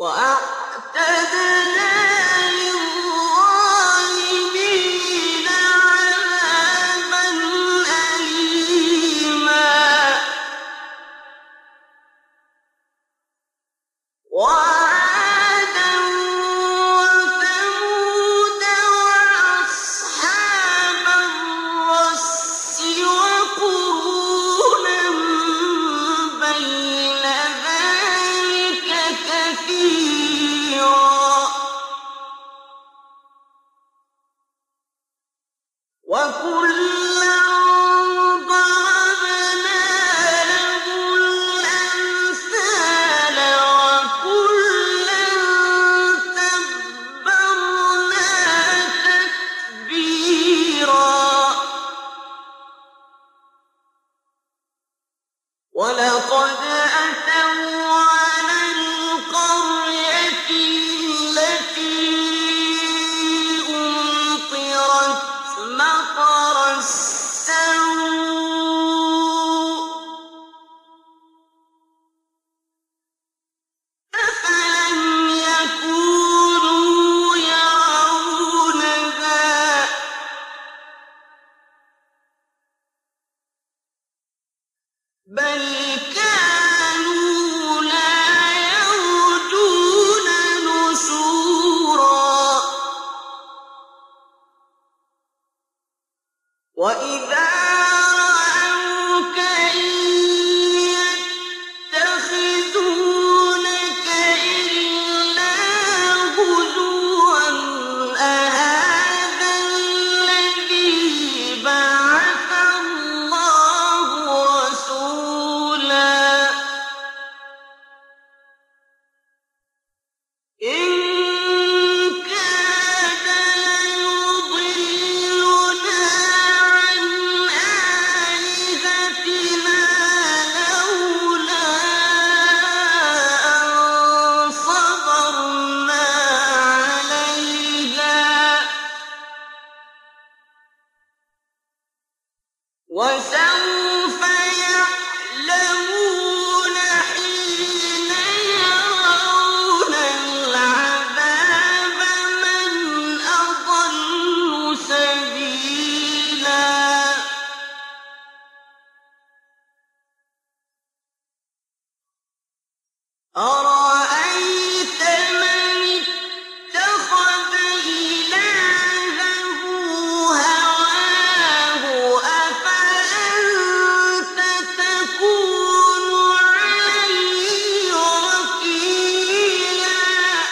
وأعتدنا للظالمين عذابا أليما وعادا وثمود وأصحاب الرس وقرونا بين ذلك كثيرا وكلا ضربنا له الأمثال وكلا تبرنا تتبيرا ولقد أتوا على القرية التي أمطرت مطر السوء أفلم يكونوا يرونها بل كانوا لا يرجون نشورا وإذا رأوك إن يتخذونك إلا هزوا أهذا الذي بعث الله رسولا إن كاد ليضلنا عن آلهتنا لولا أن صبرنا عليها وسوف يعلمون حين يرون العذاب من أضل سبيلا أرأيت من اتخذ إلهه هواه أفأنت تكون عليه وكيلا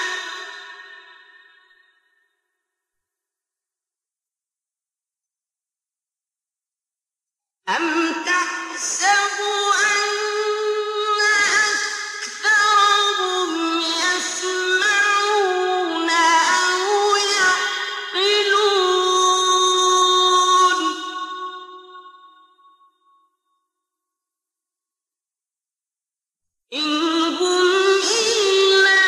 أم تحسب أن أكثرهم يسمعون أو يعقلون إن هم إلا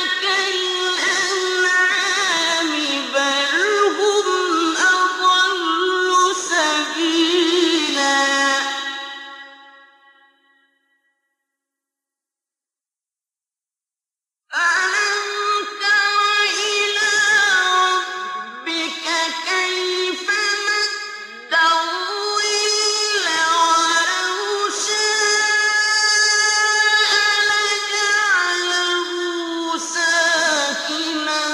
كالأنعام بل هم أضل سبيلا ألم تر إلى ربك كيف مد الظل ولو شاء لجعله ساكنا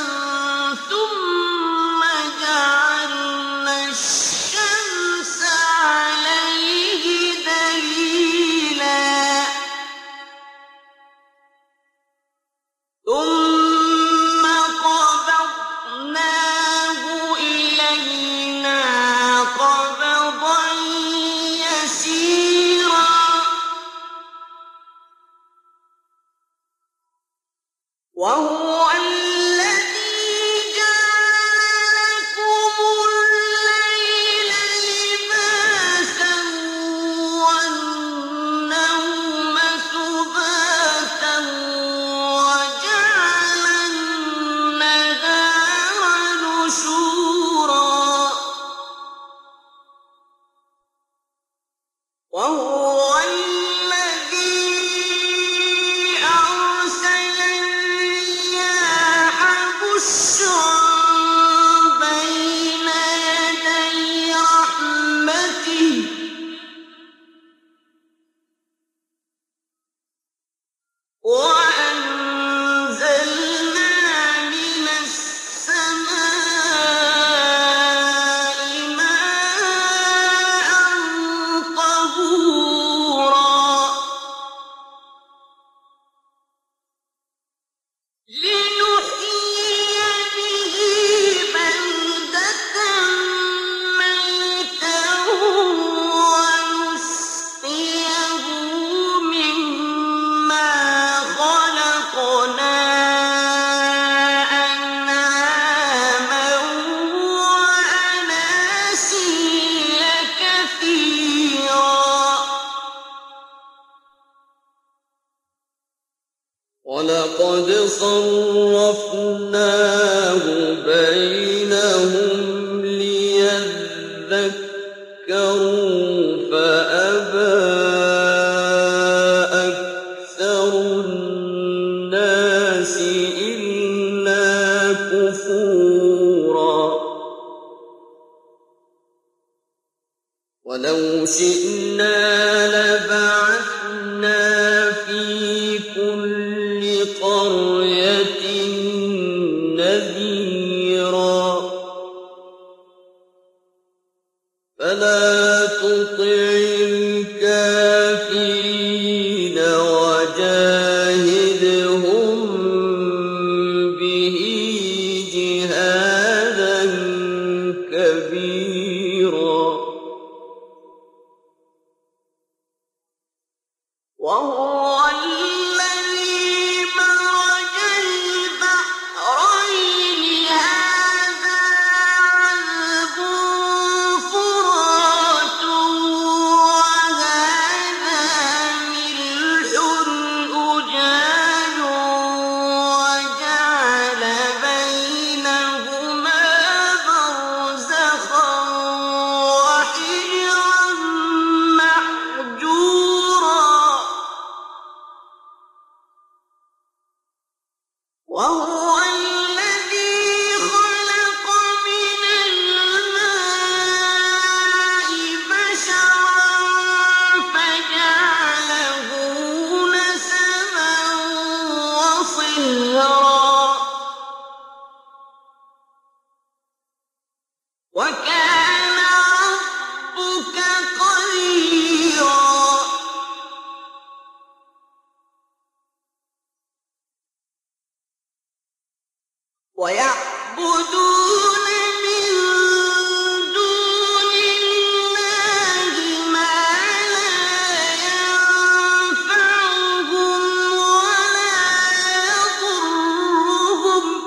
ثم جعلنا الشمس عليه دليلا ثم قبضناه إلينا قبضا يسيرا وهو الذي جعل لكم الليل لباسا والنوم سباتا وجعل النهار نشورا وهو الذي أرسل وَلَقَدْ صَرَّفْنَاهُ بَيْنَهُمْ لِيَذَّكَّرُوا فَأَبَىٰ أَكْثَرُ النَّاسِ إِلَّا كُفُورًا وَلَوْ شِئْنَا لَبَعَثْنَا فِي كُلِّ قَرْيَةٍ نَّذِيرًا فَلَا تُطِعِ الْكَافِرِينَ وَجَاهِدْهُم بِهِ جِهَادًا كَبِيرًا وَهُوَ الَّذِي مَرَجَ الْبَحْرَيْنِ هَٰذَا عَذْبٌ فُرَاتٌ وَهَٰذَا مِلْحٌ أُجَاجٌ وَجَعَلَ بَيْنَهُمَا بَرْزَخًا وَحِجْرًا مَّحْجُورًا وَهُوَ الَّذِي خَلَقَ مِنَ الْمَاءِ بَشَرًا فَجَعَلَهُ نَسَبًا وَصِهْرًا ۗ وَكَانَ رَبُّكَ قَدِيرًا وَيَعْبُدُونَ مِن دُونِ اللَّهِ مَا لَا يَنفَعُهُمْ وَلَا يَضُرُّهُمْ ۗ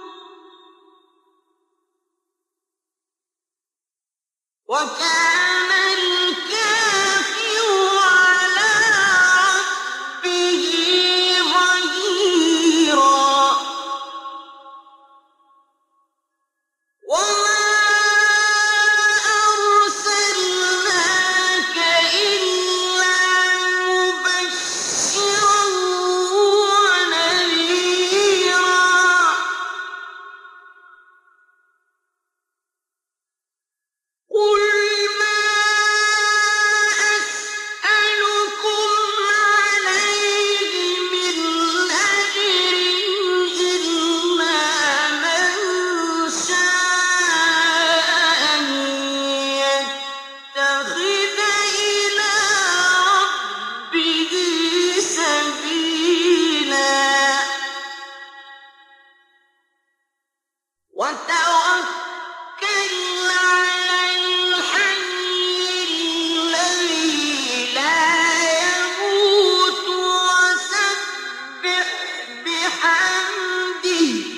وَكَانَ الْكَافِرُ عَلَىٰ رَبِّهِ ظَهِيرًا وَمَا أَرْسَلْنَاكَ إِلَّا مُبَشِّرًا وَنَذِيرًا قُلْ مَا أَسْأَلُكُمْ عَلَيْهِ مِنْ أَجْرٍ إِلَّا مَن شَاءَ أَن يَتَّخِذَ إِلَىٰ رَبِّهِ سَبِيلًا وَتَوَكَّلْ عَلَى الْحَيِّ الَّذِي لَا يَمُوتُ وَسَبِّحْ بِحَمْدِهِ ۚ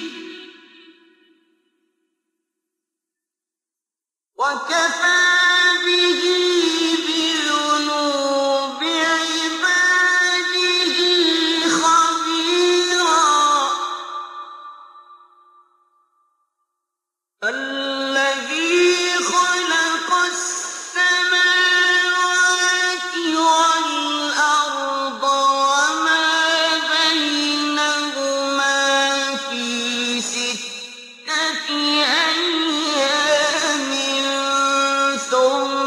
وَكَفَىٰ بِهِ بِذُنُوبِ عِبَادِهِ خَبِيرًا الَّذِي خَلَقَ السَّمَاوَاتِ وَالْأَرْضَ وَمَا بَيْنَهُمَا فِي سِتَّةِ أَيَّامٍ ثُمَّ